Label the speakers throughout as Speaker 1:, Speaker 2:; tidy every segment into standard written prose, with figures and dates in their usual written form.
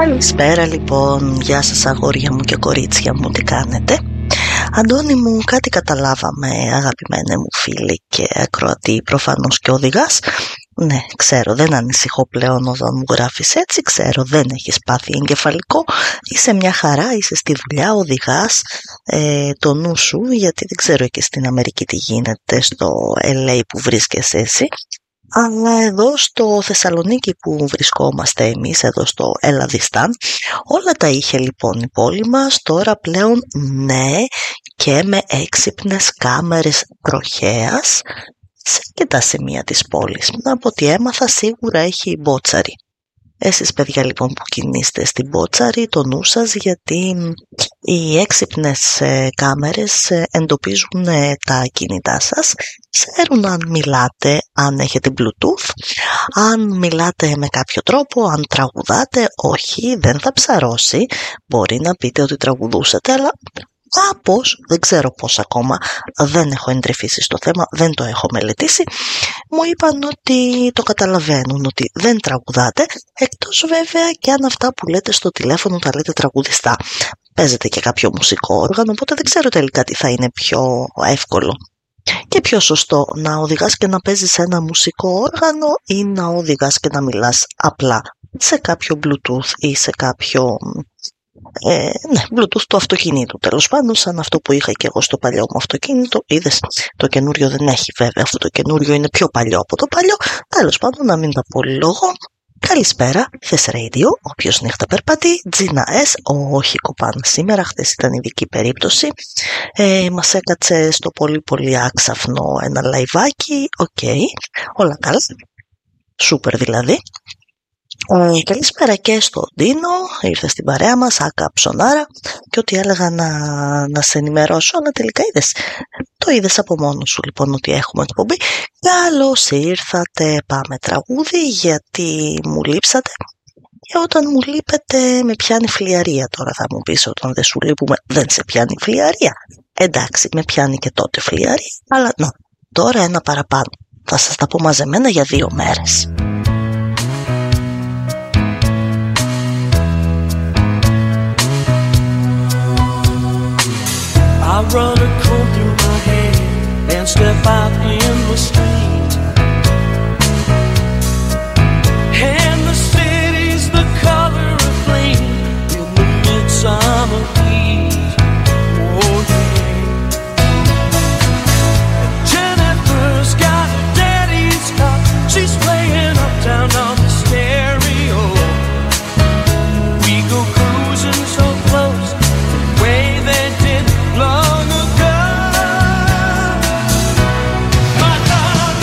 Speaker 1: Καλησπέρα λοιπόν, γεια σας αγόρια μου και κορίτσια μου, τι κάνετε? Αντώνη μου, κάτι καταλάβαμε αγαπημένε μου φίλη και ακροατή, προφανώς και οδηγάς. Ναι, ξέρω, δεν ανησυχώ πλέον όταν μου γράφεις έτσι, ξέρω, δεν έχεις πάθει εγκεφαλικό, είσαι μια χαρά, είσαι στη δουλειά, οδηγάς το νου σου, γιατί δεν ξέρω εκεί στην Αμερική τι γίνεται, στο LA που βρίσκεσαι εσύ. Αλλά εδώ στο Θεσσαλονίκη που βρισκόμαστε εμείς, εδώ στο Ελλαδιστάν, όλα τα είχε λοιπόν η πόλη μας, τώρα πλέον ναι, και με έξυπνες κάμερες τροχέας σε και τα σημεία της πόλης. Από ό,τι έμαθα σίγουρα έχει μπότσαρι. Εσείς παιδιά λοιπόν που κινείστε στην μπότσαρι, το νου σας, γιατί οι έξυπνες κάμερες εντοπίζουν τα κινητά σας, ξέρουν αν μιλάτε, αν έχετε Bluetooth, αν μιλάτε με κάποιο τρόπο, αν τραγουδάτε. Όχι, δεν θα ψαρώσει, μπορεί να πείτε ότι τραγουδούσατε, αλλά κάπως, δεν ξέρω πώς ακόμα, δεν έχω εντρυφήσει στο θέμα, δεν το έχω μελετήσει, μου είπαν ότι το καταλαβαίνουν, ότι δεν τραγουδάτε, εκτός βέβαια και αν αυτά που λέτε στο τηλέφωνο τα λέτε τραγουδιστά. Παίζετε και κάποιο μουσικό όργανο, οπότε δεν ξέρω τελικά τι θα είναι πιο εύκολο και πιο σωστό, να οδηγάς και να παίζεις ένα μουσικό όργανο ή να οδηγάς και να μιλάς απλά σε κάποιο Bluetooth ή σε κάποιο Bluetooth του αυτοκινήτου, τέλος πάντων, σαν αυτό που είχα και εγώ στο παλιό μου αυτοκίνητο. Είδες, το καινούριο δεν έχει βέβαια, αυτό το καινούριο είναι πιο παλιό από το παλιό, τέλος πάντων, να μην τα πολυλογώ. Καλησπέρα, Θες Radio, όποιος νύχτα περπατεί, Τζίνα S, όχι κοπάν σήμερα, χθες ήταν ειδική περίπτωση, μας έκατσε στο πολύ πολύ άξαφνο ένα λαϊβάκι, όλα καλά, σούπερ δηλαδή. Καλησπέρα και στο Ντίνο, ήρθε στην παρέα μας, άκα ψωνάρα, και ό,τι έλεγα να σε ενημερώσω, αλλά τελικά το είδες από μόνος σου λοιπόν ότι έχουμε εκπομπή. Καλώς ήρθατε, πάμε τραγούδι, γιατί μου λείψατε, και όταν μου λείπετε με πιάνει φλιαρία. Τώρα θα μου πεις, όταν δεν σου λείπουμε δεν σε πιάνει φλιαρία? Εντάξει, με πιάνει και τότε φλιαρία, αλλά τώρα ένα παραπάνω, θα σας τα πω μαζεμένα για 2 μέρες.
Speaker 2: I run a comb through my hair and step out in the street, and the city's the color of flame in the midsummer heat. Oh yeah. And Jennifer's got a daddy's car, she's playing uptown on the stereo. We go cruising so close, the way they did long ago. My God.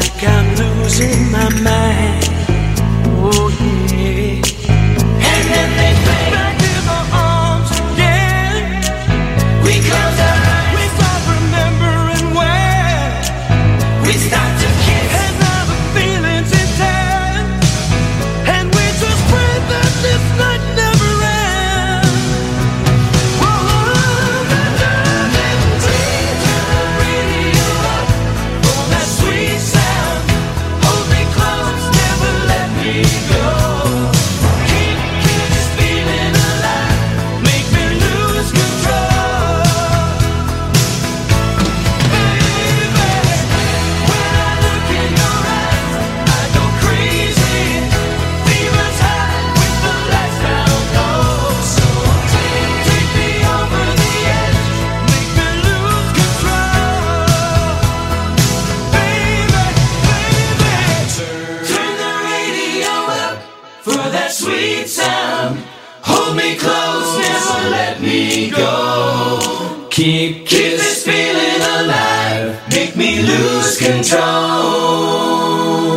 Speaker 2: like I'm losing my mind. Oh yeah. And then they play back in my arms again. We close our eyes, we start remembering where we start to kiss, and now the feeling's intense, and we just pray that this night never ends. Whoa, the darling, please turn the radio up for that sweet sound. Hold me close, never let me go. Keep this feeling alive, make me lose control. Baby, when I look in your eyes, I go crazy. Fever's high with the lights down low. So take me over the edge, make me lose control. Baby, turn the radio up for that sweet sound. Hold me close, never let me go. Keep this feeling alive, make me lose control.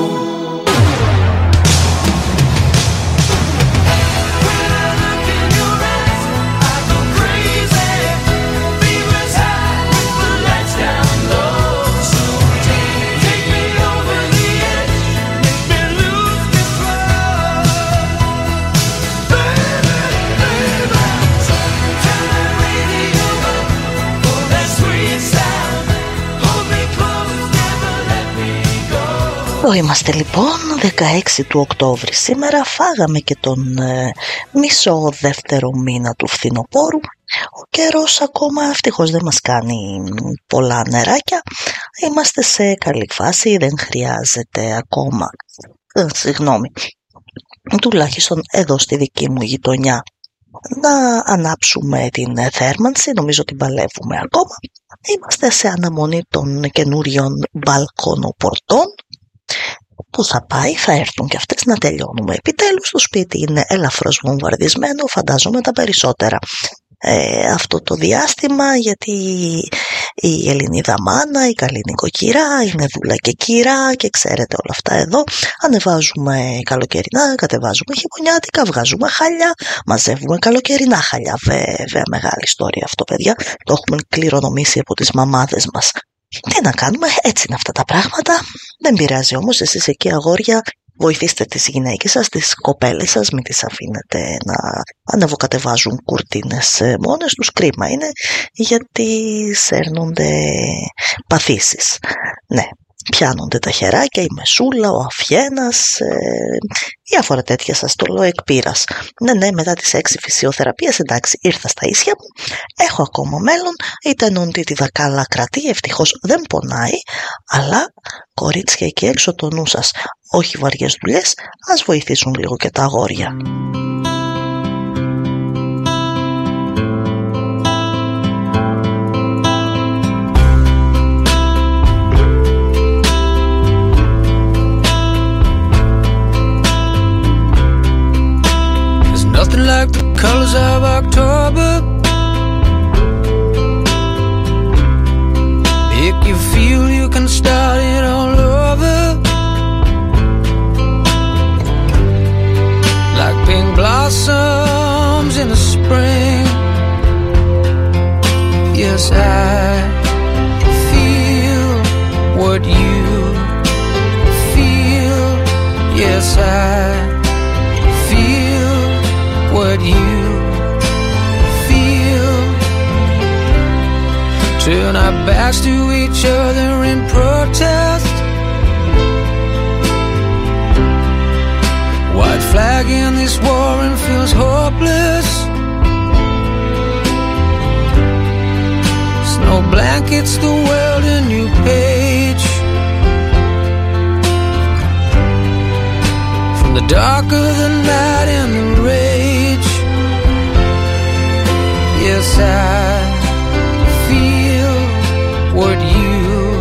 Speaker 2: When I look in your eyes, I go crazy. Fever's high with the lights down low. So take me over the edge, make me lose control. Baby, turn the radio up for that sweet sound. Hold me close, never let me go.
Speaker 1: Εδώ είμαστε λοιπόν, 16 του Οκτώβρη σήμερα. Φάγαμε και τον μισό δεύτερο μήνα του φθινοπόρου. Ο καιρός ακόμα ευτυχώς δεν μας κάνει πολλά νεράκια. Είμαστε σε καλή φάση, δεν χρειάζεται ακόμα, τουλάχιστον εδώ στη δική μου γειτονιά, να ανάψουμε την θέρμανση. Νομίζω ότι παλεύουμε ακόμα. Είμαστε σε αναμονή των καινούριων μπαλκονοπορτών που θα έρθουν και αυτές να τελειώνουμε. Επιτέλους το σπίτι είναι ελαφρώς βομβαρδισμένο, φαντάζομαι τα περισσότερα αυτό το διάστημα, γιατί η Ελληνίδα μάνα, η καλή νοικοκυρά είναι δούλα και κυρά και ξέρετε όλα αυτά εδώ. Ανεβάζουμε καλοκαιρινά, κατεβάζουμε χειμωνιάτικα, βγάζουμε χαλιά, μαζεύουμε καλοκαιρινά χαλιά. Βέβαια μεγάλη ιστορία αυτό, παιδιά, το έχουμε κληρονομήσει από τις μαμάδες μας. Τι να κάνουμε, έτσι είναι αυτά τα πράγματα. Δεν πειράζει όμως, εσείς εκεί αγόρια βοηθήστε τις γυναίκες σας, τις κοπέλες σας, μην τις αφήνετε να ανεβοκατεβάζουν κουρτίνες μόνες τους. Κρίμα είναι, γιατί σέρνονται παθήσεις. Ναι, πιάνονται τα χεράκια, η μεσούλα, ο αφιένας, διάφορα τέτοια, σας το λέω εκ πείρας. Ναι, μετά τις 6 φυσιοθεραπείες, εντάξει, ήρθα στα ίσια μου, έχω ακόμα μέλλον, ήταν οντίτιδα καλά κρατεί, ευτυχώς δεν πονάει, αλλά κορίτσια εκεί έξω το νου σας, όχι βαριές δουλειές, ας βοηθήσουν λίγο και τα αγόρια.
Speaker 2: Nothing like the colors of October. Make you feel you can start it all over. Like pink blossoms in the spring. Yes, I feel what you feel. Yes, I feel what you feel. Turn our backs to each other in protest. White flag in this war and feels hopeless. Snow blankets the world a new page. From the dark of the night and the rage. Yes, I feel what you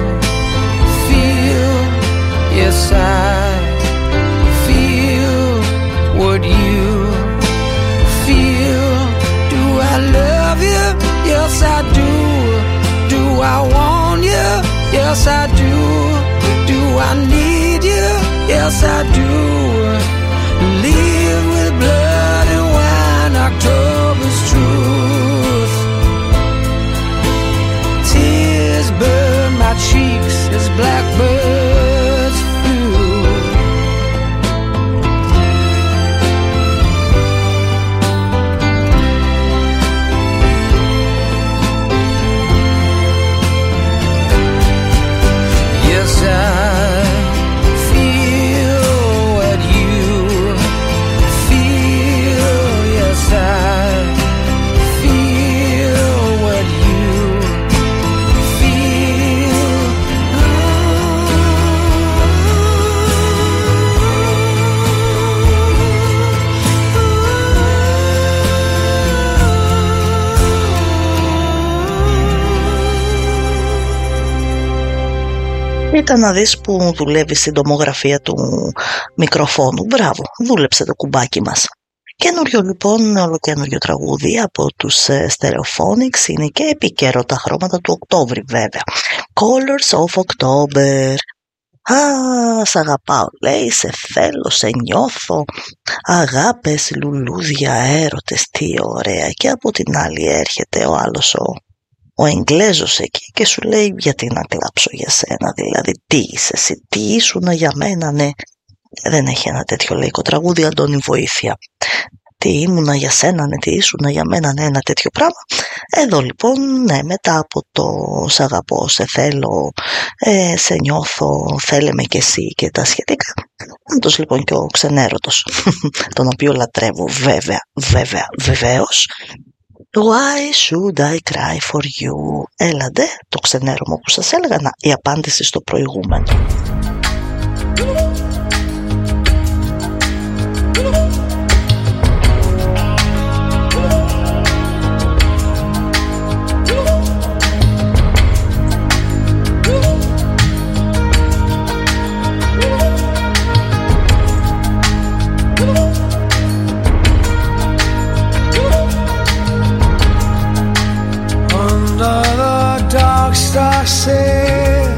Speaker 2: feel. Yes, I feel what you feel. Do I love you? Yes, I do. Do I want you? Yes, I do. Do
Speaker 3: I need you, yes I do. Live with blood and wine, October's truth. Tears burn my cheeks as blackbirds flew. Yes, I feel what you feel. Yes, I feel what you feel.
Speaker 1: Ήταν να δεις που δουλεύει στην τομογραφία του μικροφόνου. Μπράβο, δούλεψε το κουμπάκι μας. Καινούριο λοιπόν, ολοκαινούριο τραγούδι από τους Stereophonics. Είναι και επικαιρότητα χρώματα του Οκτώβρη βέβαια. Colors of October. Α, σ' αγαπάω λέει, σε θέλω, σε νιώθω. Αγάπες, λουλούδια, έρωτες, τι ωραία. Και από την άλλη έρχεται ο άλλος ο Εγγλέζος εκεί και σου λέει γιατί να κλάψω για σένα, δηλαδή τι είσαι εσύ, τι ήσουνα για μένα, ναι. Δεν έχει ένα τέτοιο λαϊκό τραγούδι, Αντώνη βοήθεια. Τι ήμουνα για σένα, ναι, τι ήσουνα για μένα, ναι, ένα τέτοιο πράγμα. Εδώ λοιπόν, ναι, μετά από το σ' αγαπώ, σε θέλω, σε νιώθω, θέλε με κι εσύ και τα σχετικά. Άντως λοιπόν και ο ξενέρωτος, τον οποίο λατρεύω βεβαίως. Why should I cry for you? Έλαντε, το ξενέρωμα που σας έλεγα, να, η απάντηση στο προηγούμενο.
Speaker 3: Star sail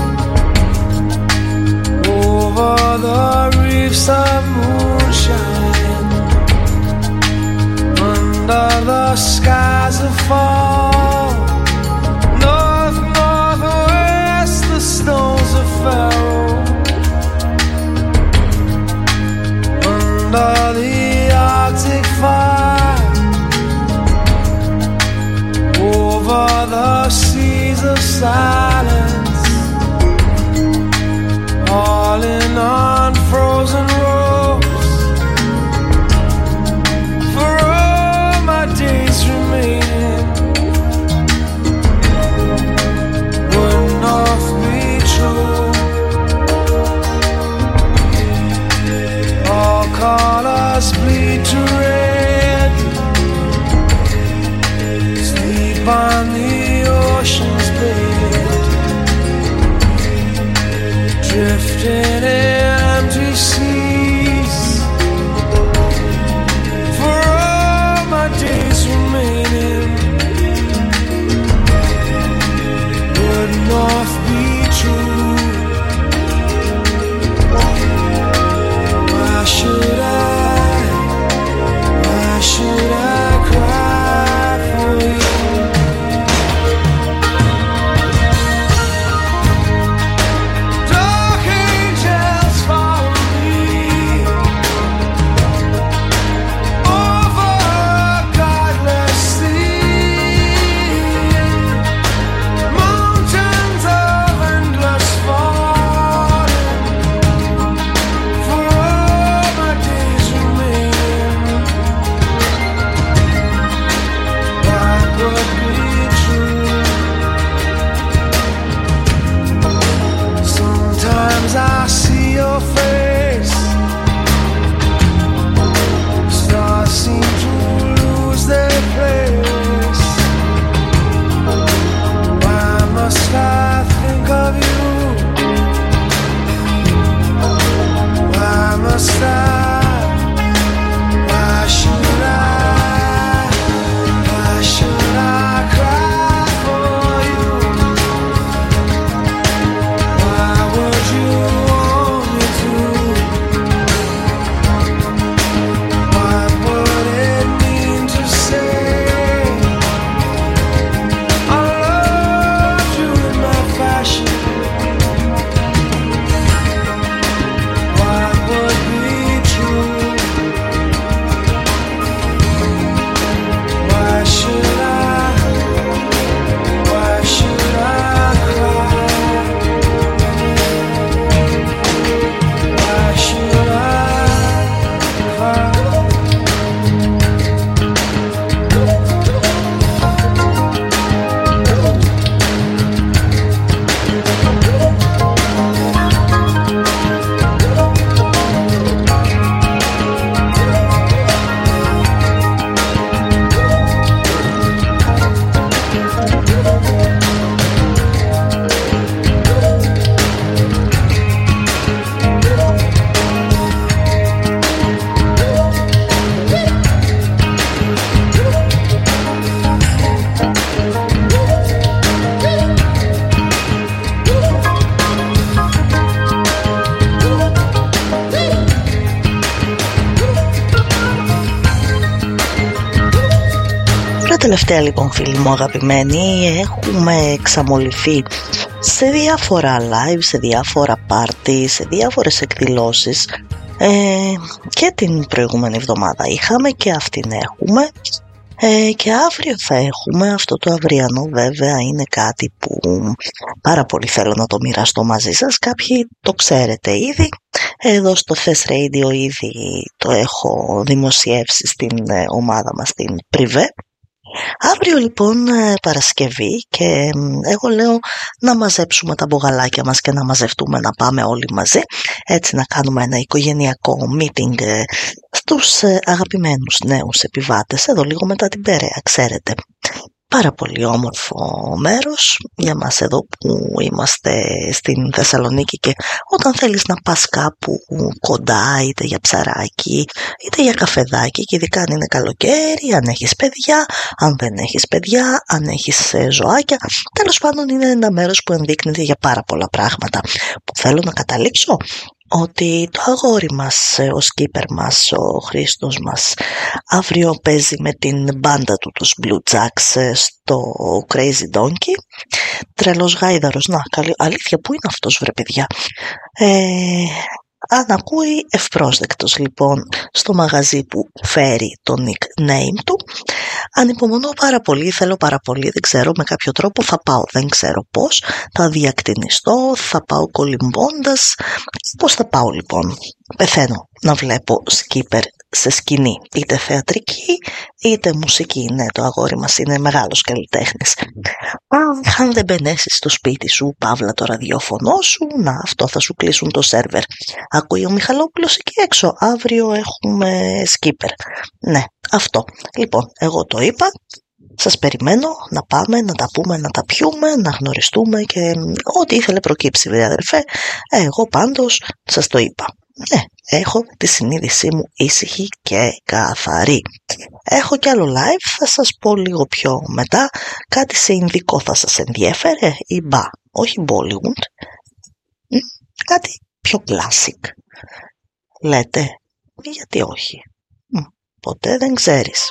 Speaker 3: over the reefs of moonshine, under the skies of fall, north, northwest, the stones of Pharaoh, under the Arctic fire, over the seas of silence, all in unfrozen ropes, for all my days remaining, would north be true, all colors bleed to red, sleep on the ocean's bed.
Speaker 1: Τελευταία λοιπόν φίλοι μου αγαπημένοι, έχουμε εξαμολυθεί σε διάφορα live, σε διάφορα party, σε διάφορες εκδηλώσεις και την προηγούμενη εβδομάδα είχαμε και αυτήν έχουμε και αύριο θα έχουμε. Αυτό το αυριανό βέβαια είναι κάτι που πάρα πολύ θέλω να το μοιραστώ μαζί σας. Κάποιοι το ξέρετε ήδη, εδώ στο Thess Radio ήδη το έχω δημοσιεύσει στην ομάδα μας, στην Privé. Αύριο λοιπόν Παρασκευή και εγώ λέω να μαζέψουμε τα μπογαλάκια μας και να μαζευτούμε να πάμε όλοι μαζί, έτσι να κάνουμε ένα οικογενειακό meeting στους αγαπημένους νέους επιβάτες εδώ λίγο μετά την Περαία, ξέρετε. Πάρα πολύ όμορφο μέρος για μας εδώ που είμαστε στην Θεσσαλονίκη και όταν θέλεις να πας κάπου κοντά είτε για ψαράκι είτε για καφεδάκι και ειδικά αν είναι καλοκαίρι, αν έχεις παιδιά, αν δεν έχεις παιδιά, αν έχεις ζωάκια, τέλος πάντων είναι ένα μέρος που ενδείκνυται για πάρα πολλά πράγματα. Που θέλω να καταλήξω ότι το αγόρι μας, ο skipper μας, ο Χρήστος μας, αύριο παίζει με την μπάντα του, τους Blue Jacks, στο Crazy Donkey. Τρελός γάιδαρος, να, καλή, αλήθεια, πού είναι αυτός βρε παιδιά. Αν ακούει, ευπρόσδεκτος λοιπόν στο μαγαζί που φέρει το nickname του. Ανυπομονώ πάρα πολύ, θέλω πάρα πολύ, δεν ξέρω, με κάποιο τρόπο θα πάω, δεν ξέρω πώς, θα διακτηνιστώ, θα πάω κολυμπώντας. Πώς θα πάω λοιπόν? Πεθαίνω να βλέπω skipper σε σκηνή, είτε θεατρική είτε μουσική. Ναι, το αγόρι μας είναι μεγάλος καλλιτέχνης. Αν δεν μπαινέσεις στο σπίτι σου, παύλα το ραδιόφωνο σου, να, αυτό θα σου κλείσουν το σερβερ. Ακούει ο Μιχαλόπουλος εκεί έξω, αύριο έχουμε skipper. Ναι, αυτό. Λοιπόν, εγώ το είπα. Σας περιμένω να πάμε, να τα πούμε, να τα πιούμε, να γνωριστούμε και ό,τι ήθελε προκύψει, βρε αδερφέ. Εγώ πάντως σας το είπα. Ναι, έχω τη συνείδησή μου ήσυχη και καθαρή. Έχω κι άλλο live, θα σας πω λίγο πιο μετά. Κάτι σε ινδικό θα σας ενδιέφερε ή μπα, όχι Bollywood. Κάτι πιο classic. Λέτε, γιατί όχι. Ποτέ δεν ξέρεις.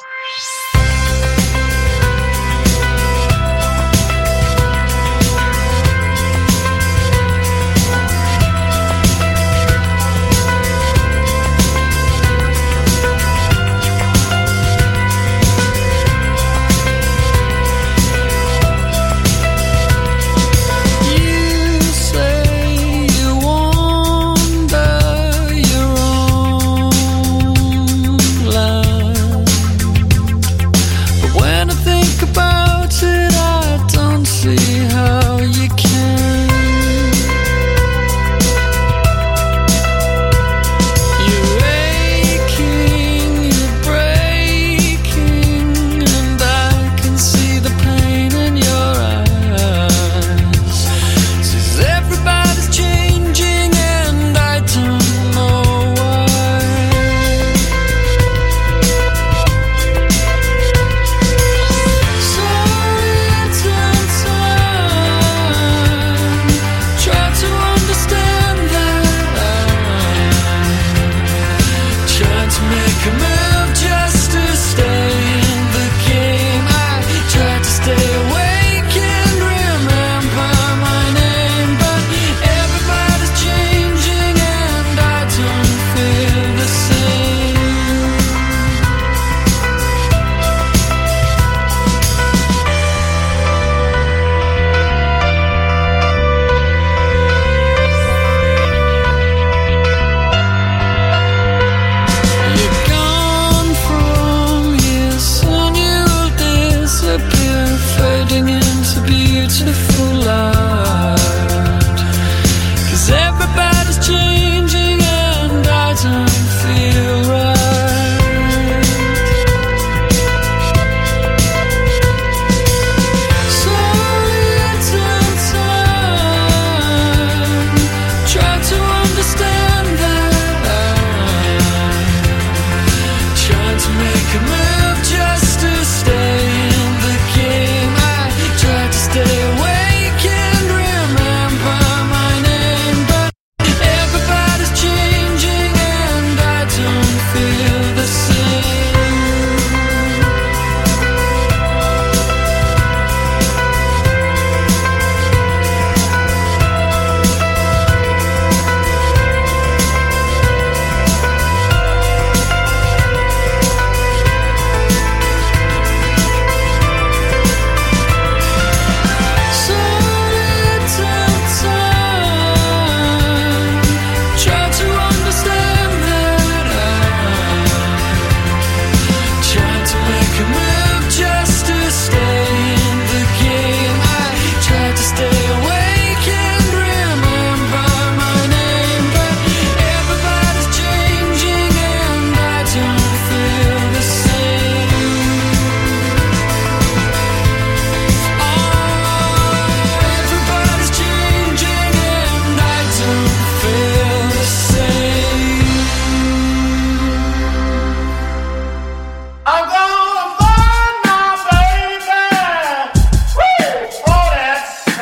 Speaker 3: Just to stay in the game, I tried to stay away.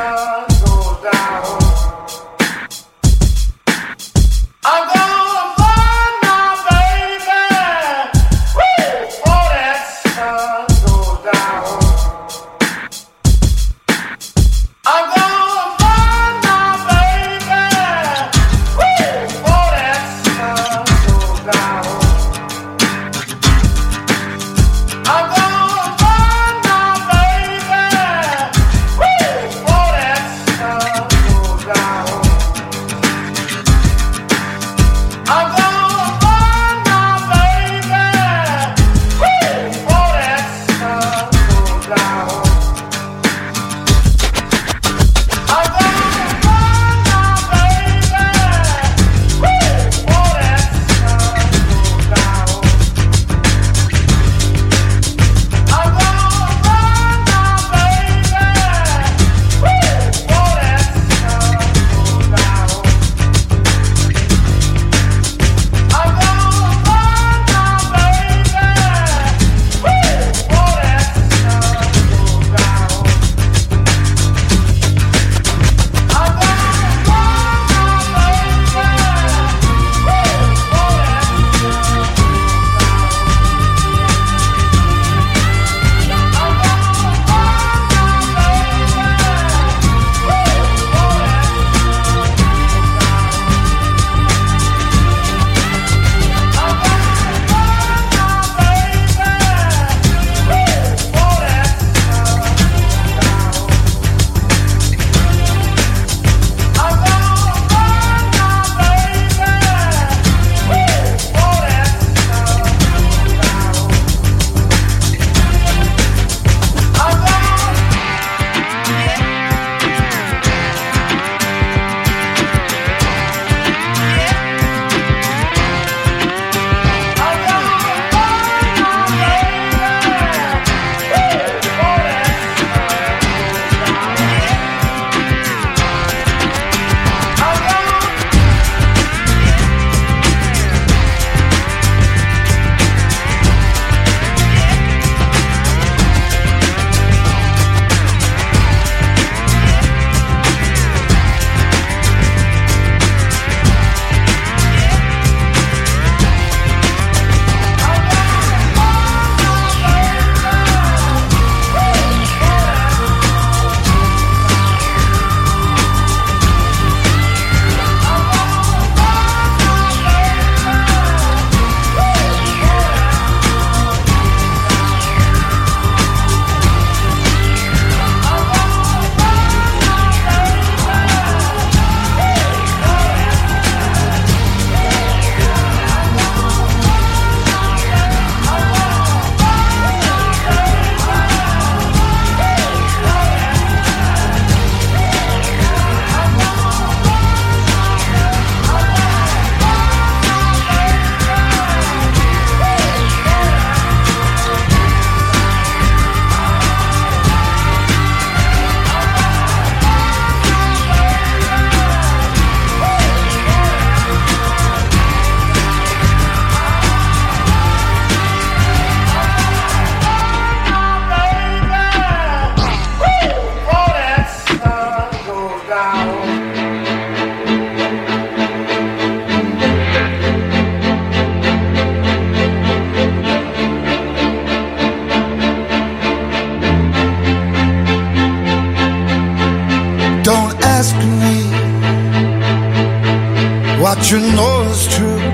Speaker 4: what you know is true.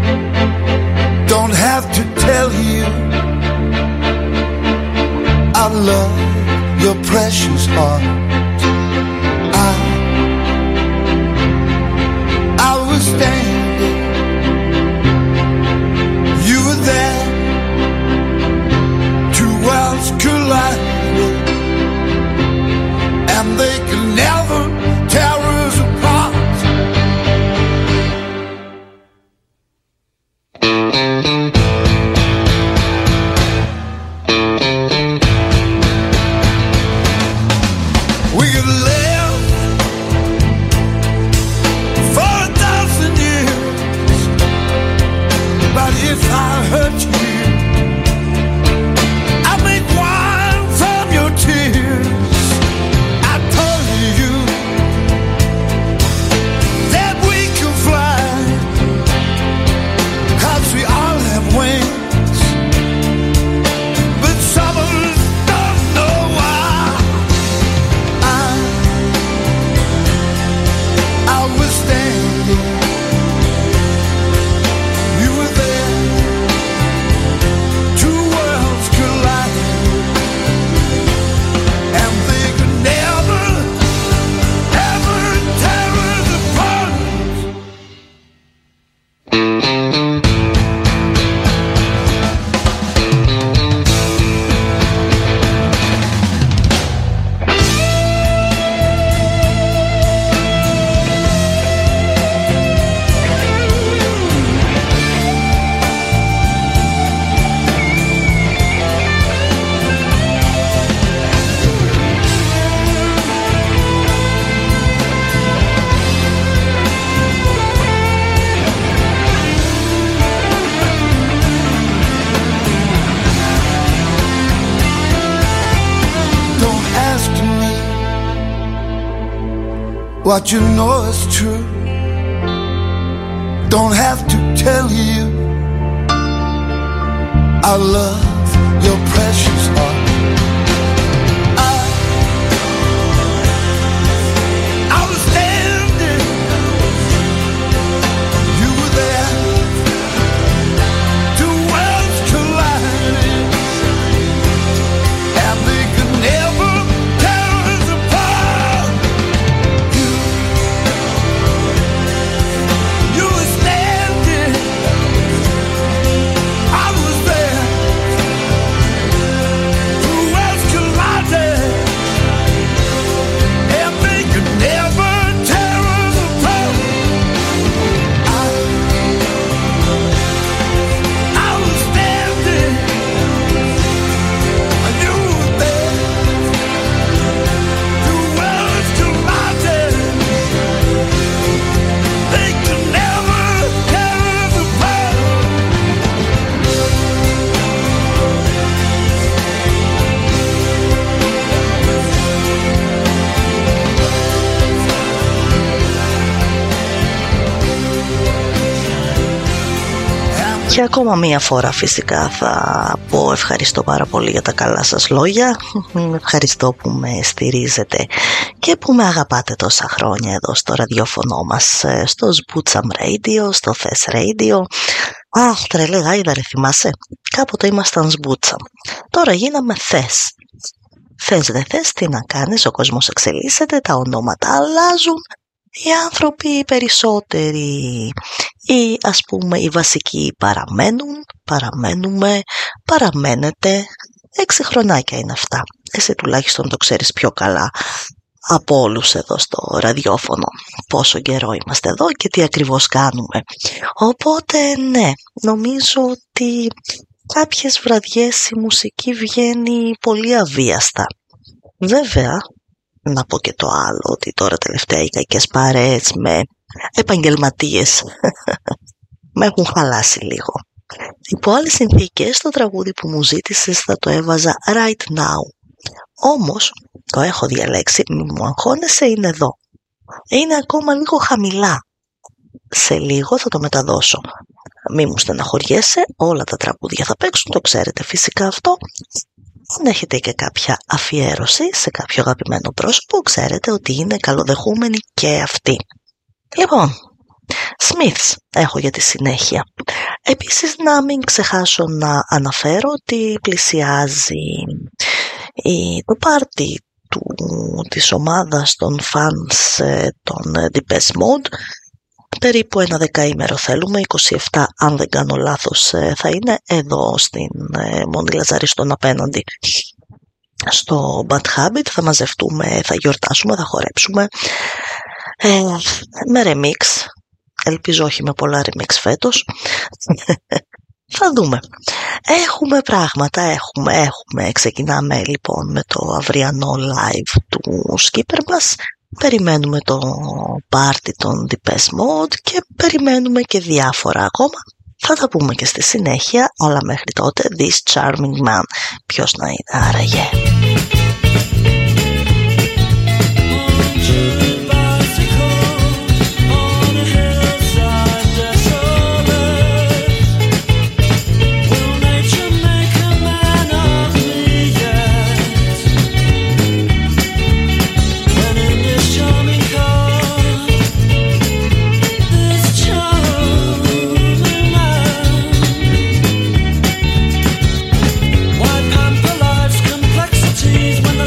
Speaker 4: Don't have to tell you I love your precious heart. I was standing, you were there, two worlds collided, and they can never tear us apart. We could live for 1,000 years, but if I hurt you, I make wine from your tears. I told you what you know is true. Don't have to tell you I love your precious heart. I was standing, you were there, two worlds colliding, and they could never tear us apart. You were standing, I was there, two worlds colliding, and they could never tear us apart. I was standing, and you were there, two worlds colliding, they could never tear us apart.
Speaker 1: Και ακόμα μία φορά φυσικά θα πω ευχαριστώ πάρα πολύ για τα καλά σας λόγια. Ευχαριστώ που με στηρίζετε και που με αγαπάτε τόσα χρόνια εδώ στο ραδιόφωνο μας, στο Σμπούτσαμ Radio, στο Θες Radio. Αχ, τρελή γάιδα ρε, θυμάσαι? Κάποτε ήμασταν Σμπούτσαμ, τώρα γίναμε Θες. Θες δεν θες, τι να κάνεις, ο κόσμος εξελίσσεται, τα ονόματα αλλάζουν, οι άνθρωποι οι περισσότεροι ή ας πούμε οι βασικοί παραμένετε. 6 χρονάκια είναι αυτά. Εσύ τουλάχιστον το ξέρεις πιο καλά από όλους εδώ στο ραδιόφωνο πόσο καιρό είμαστε εδώ και τι ακριβώς κάνουμε. Οπότε ναι, νομίζω ότι κάποιες βραδιές η μουσική βγαίνει πολύ αβίαστα. Βέβαια, να πω και το άλλο, ότι τώρα τελευταία οι κακές παρέες με επαγγελματίες με έχουν χαλάσει λίγο. Υπό άλλες συνθήκες το τραγούδι που μου ζήτησες θα το έβαζα right now. Όμως το έχω διαλέξει, μη μου αγχώνεσαι, είναι εδώ. Είναι ακόμα λίγο χαμηλά. Σε λίγο θα το μεταδώσω. Μη μου στεναχωριέσαι, όλα τα τραγούδια θα παίξουν, το ξέρετε φυσικά αυτό. Αν έχετε και κάποια αφιέρωση σε κάποιο αγαπημένο πρόσωπο, ξέρετε ότι είναι καλοδεχούμενοι και αυτοί. Λοιπόν, Smiths έχω για τη συνέχεια. Επίσης να μην ξεχάσω να αναφέρω ότι πλησιάζει το πάρτι της ομάδας των fans των Depeche Mode. Περίπου ένα δεκαήμερο θέλουμε, 27 αν δεν κάνω λάθος θα είναι εδώ στην Μονή Λαζαριστών απέναντι στο Bad Habit. Θα μαζευτούμε, θα γιορτάσουμε, θα χορέψουμε με remix. Ελπίζω όχι με πολλά remix φέτος. Θα δούμε. Έχουμε πράγματα, έχουμε. Ξεκινάμε λοιπόν με το αυριανό live του skipper μας. Περιμένουμε το πάρτι των Depeche Mode και περιμένουμε και διάφορα ακόμα. Θα τα πούμε και στη συνέχεια, αλλά μέχρι τότε This Charming Man. Ποιος να είναι άραγε?
Speaker 2: When the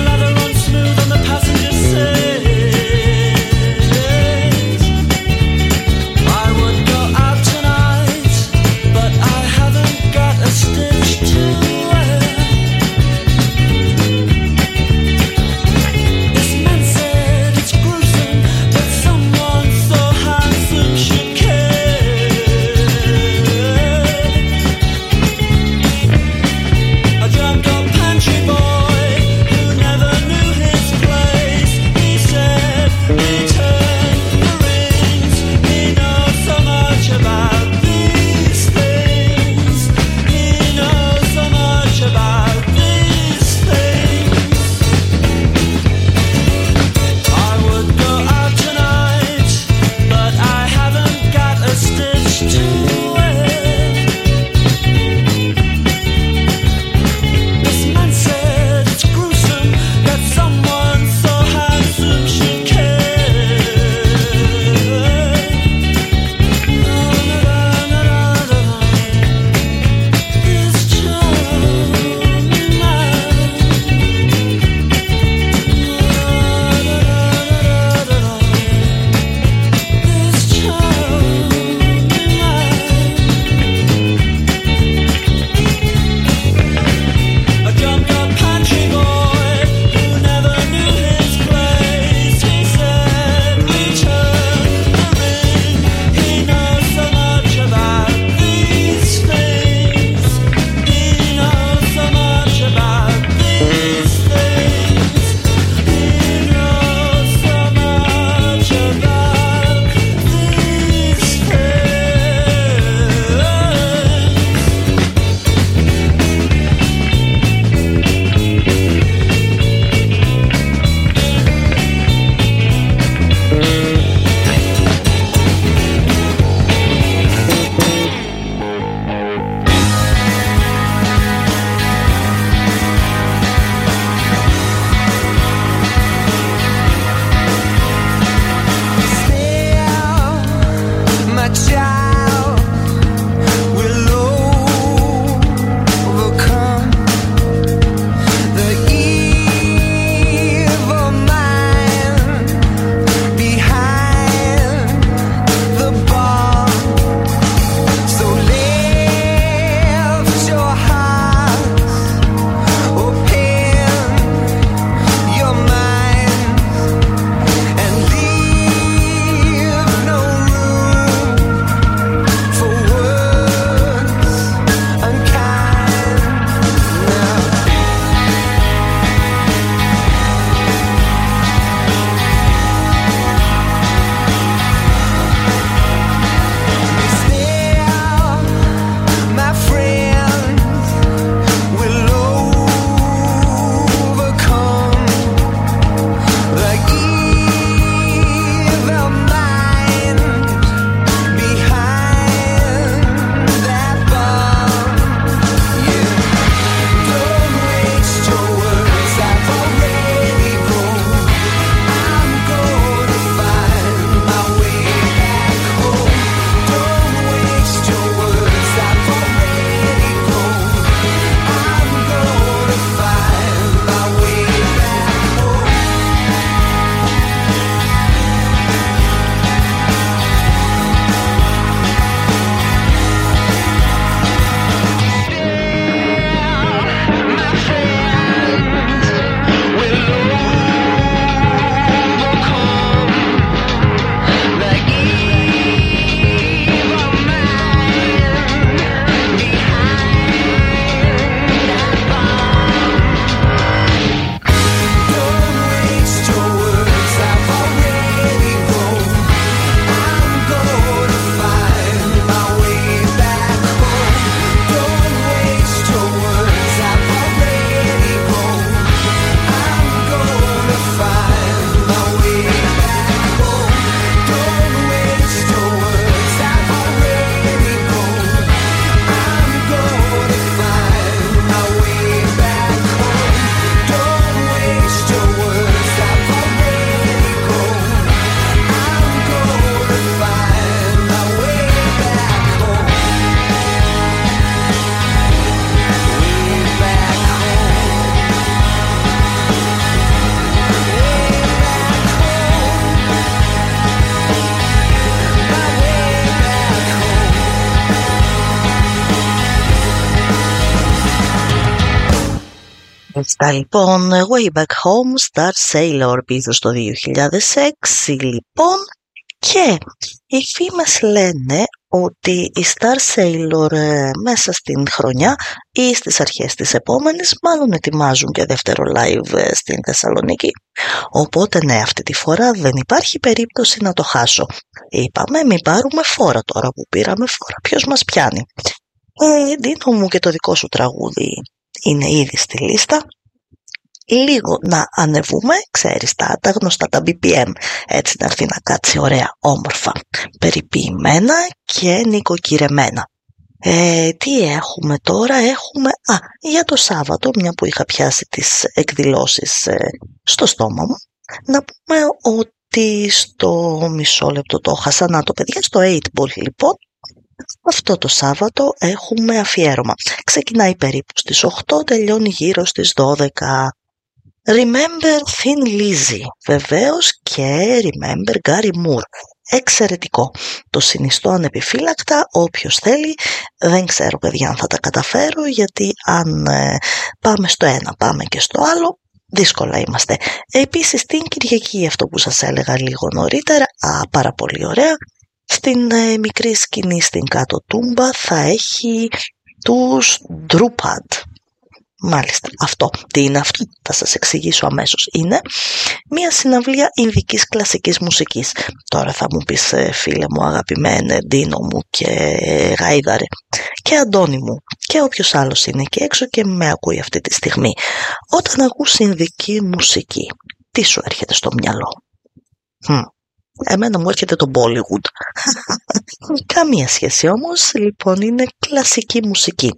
Speaker 1: Αυτά λοιπόν, Way Back Home, Star Sailor πίσω στο 2006 λοιπόν, και οι φήμες λένε ότι η Star Sailor μέσα στην χρονιά ή στις αρχές της επόμενης μάλλον ετοιμάζουν και δεύτερο live στην Θεσσαλονίκη. Οπότε ναι, αυτή τη φορά δεν υπάρχει περίπτωση να το χάσω. Είπαμε μην πάρουμε φόρα, τώρα που πήραμε φόρα ποιος μας πιάνει. Ντίνο μου, και το δικό σου τραγούδι είναι ήδη στη λίστα. Λίγο να ανεβούμε, ξέρεις, τα γνωστά τα BPM, έτσι να έρθει να κάτσει ωραία, όμορφα, περιποιημένα και νοικοκυρεμένα. Τι έχουμε τώρα, έχουμε για το Σάββατο, μια που είχα πιάσει τις εκδηλώσεις στο στόμα μου, να πούμε ότι στο μισό λεπτό το χάσα, να το παιδιά, στο 8ball λοιπόν, αυτό το Σάββατο έχουμε αφιέρωμα. Ξεκινάει περίπου στις 8, τελειώνει γύρω στις 12. Remember Thin Lizzy, βεβαίως, και Remember Gary Moore. Εξαιρετικό. Το συνιστώ ανεπιφύλακτα, όποιος θέλει. Δεν ξέρω παιδιά αν θα τα καταφέρω, γιατί αν πάμε στο ένα πάμε και στο άλλο, δύσκολα είμαστε. Επίσης την Κυριακή, αυτό που σας έλεγα λίγο νωρίτερα, πάρα πολύ ωραία, στην μικρή σκηνή στην κάτω Τούμπα θα έχει τους Drupad. Μάλιστα, αυτό. Τι είναι αυτό? Θα σας εξηγήσω αμέσως. Είναι μια συναυλία ινδικής κλασικής μουσικής. Τώρα θα μου πεις, φίλε μου αγαπημένε, Ντίνο μου και Γάιδαρε και Αντώνη μου και όποιος άλλος είναι και έξω και με ακούει αυτή τη στιγμή. Όταν ακούς ινδική μουσική, τι σου έρχεται στο μυαλό? Εμένα μου έρχεται το Bollywood. Καμία σχέση όμως, λοιπόν είναι κλασική μουσική.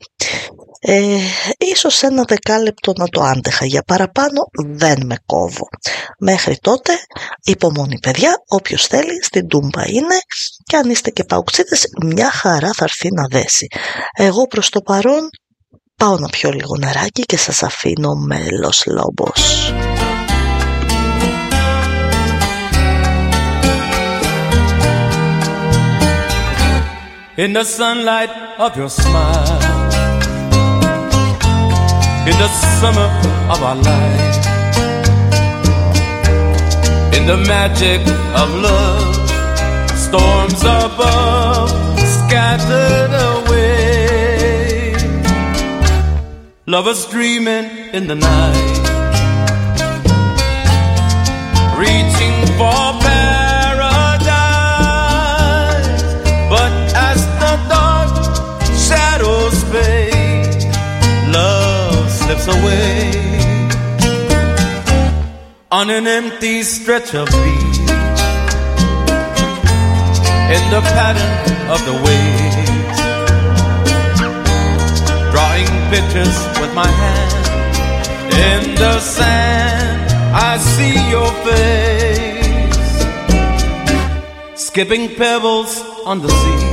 Speaker 1: Ίσως ένα δεκάλεπτο να το άντεχα, για παραπάνω δεν με κόβω. Μέχρι τότε υπομονή παιδιά, όποιος θέλει στην Τούμπα είναι, και αν είστε και παουξίδες μια χαρά θα έρθει να δέσει. Εγώ προς το παρόν πάω να πιω λίγο νεράκι και σας αφήνω με Los Lobos.
Speaker 2: In the sunlight of your smile, in the summer of our life, in the magic of love, storms above scattered away, lovers dreaming in the night, reaching for paradise, but as the dark shadows fade, love slips away on an empty stretch of beach, in the pattern of the waves, drawing pictures with my hand in the sand. I see your face, skipping pebbles on the sea,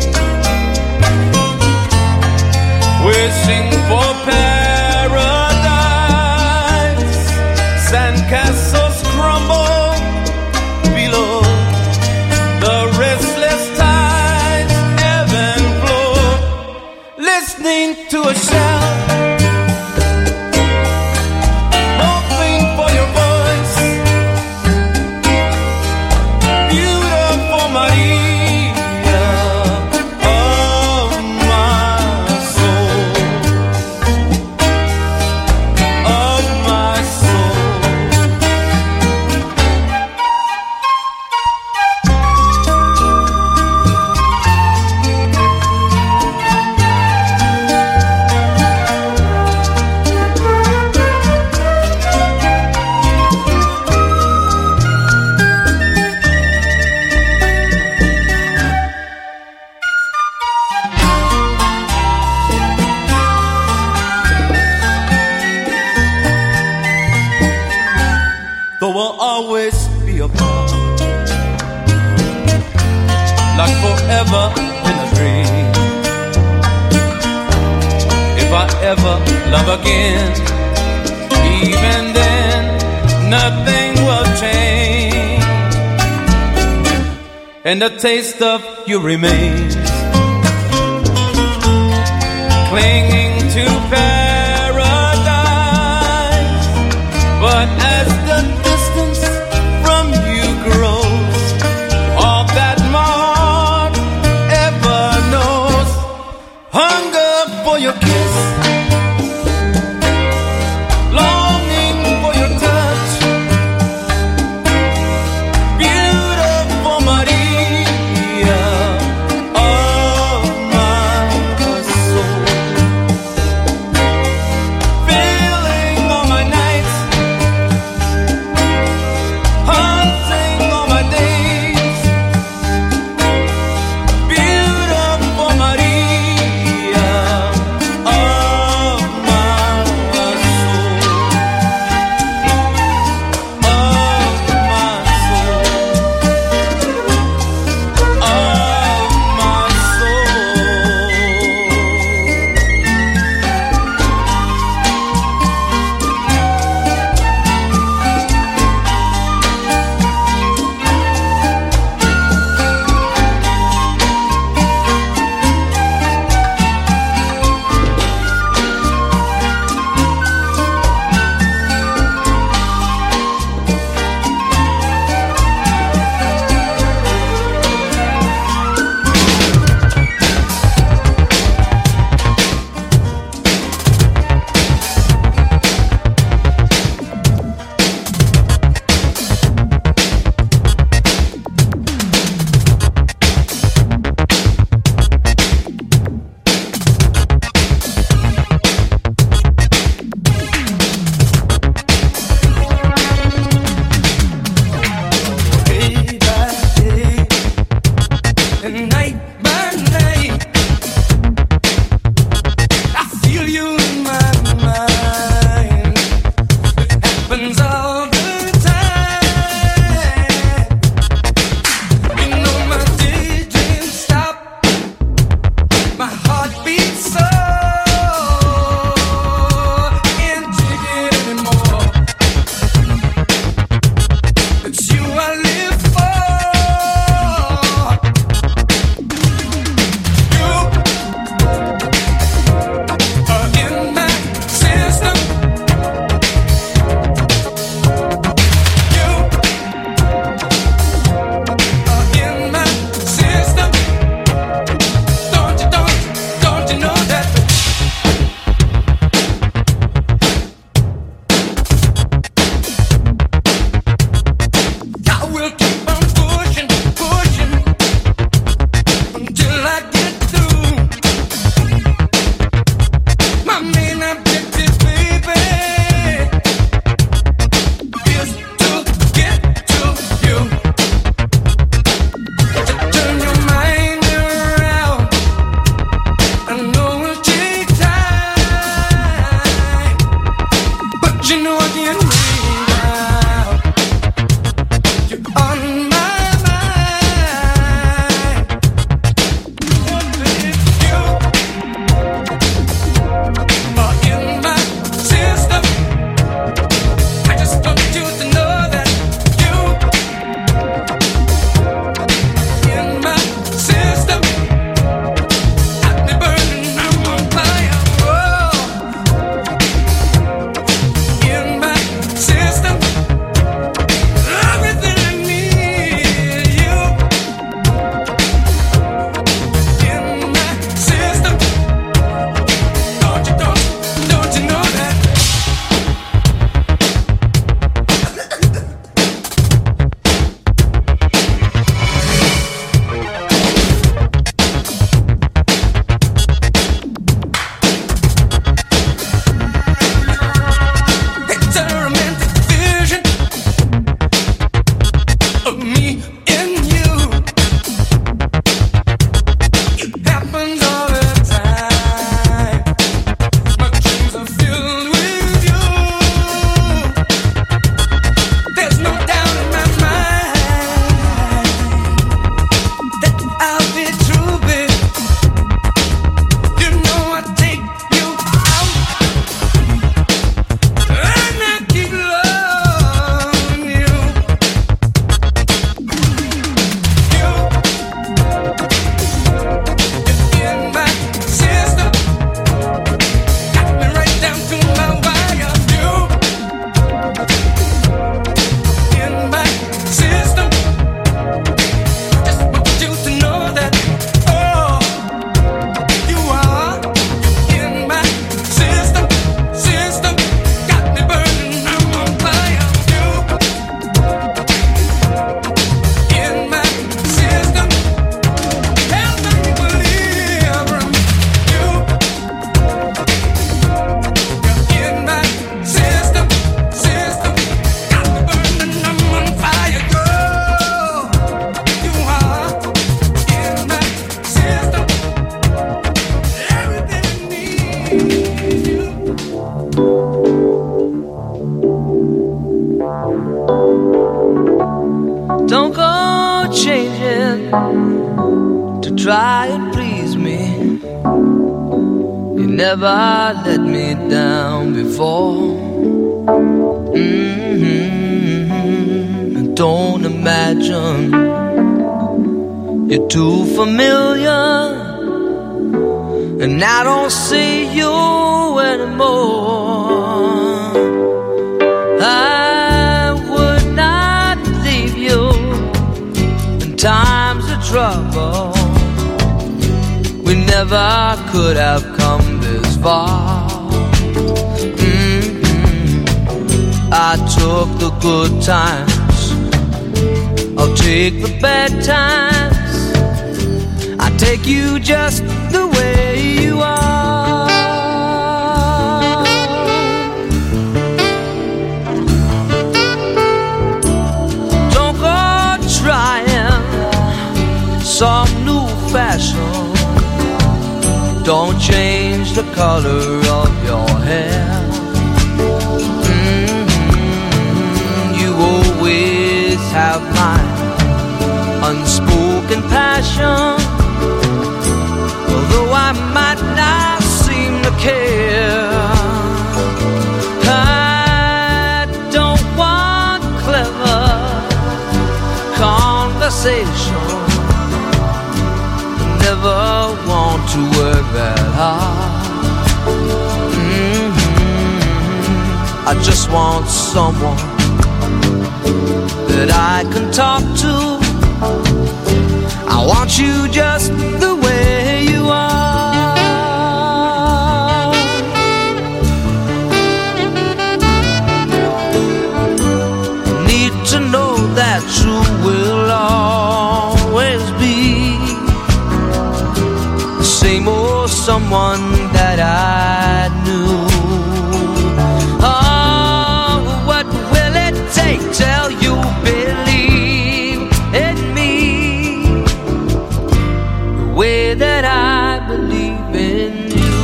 Speaker 2: wishing for paradise. Sandcastles crumble below, the restless tides ebb and flow, listening to a shout, hoping for your voice, beautiful Maria of my soul, of my soul. There will always be a part, like forever in a dream. If I ever love again, even then nothing will change, and the taste of you remains, clinging to paradise, But as the distance from you grows, all that my heart ever knows, hunger for your kiss, longing for your touch, beautiful Maria of my soul, filling all my nights
Speaker 3: changing to try and please me. You never let me down before. Don't imagine you're too familiar, and I don't see you anymore. I would not leave you in times of trouble. We never could have come this far. I took the good times, I'll take the bad times. I take you just the way you are. Don't go trying some new fashion. Don't change the color of your hair. You always have my unspoken passion. Although I might not seem to care, I don't want clever conversation. Never want to work that hard. I just want someone that I can talk to. I want you just the way you are. Need to know that you will always be the same old someone that I knew. Oh, what will it take till you believe in me the way that I believe in you?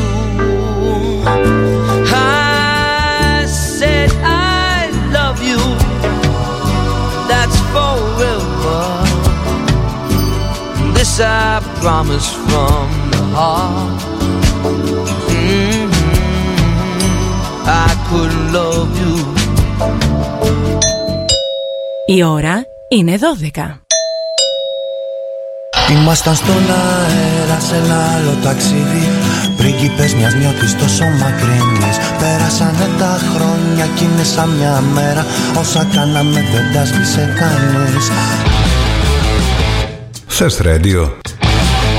Speaker 3: I said I love you, that's forever. This I promise from the heart. I couldn't love you.
Speaker 5: Η ώρα είναι 12.
Speaker 6: Ήμασταν στον αέρα σε ένα άλλο ταξίδι, πρίγκιπες μιας νιώτης τόσο μακρινής. Πέρασανε τα χρόνια κι είναι σαν μια μέρα, όσα κάναμε δεν τα σβήσε κανείς.
Speaker 7: Fest Radio.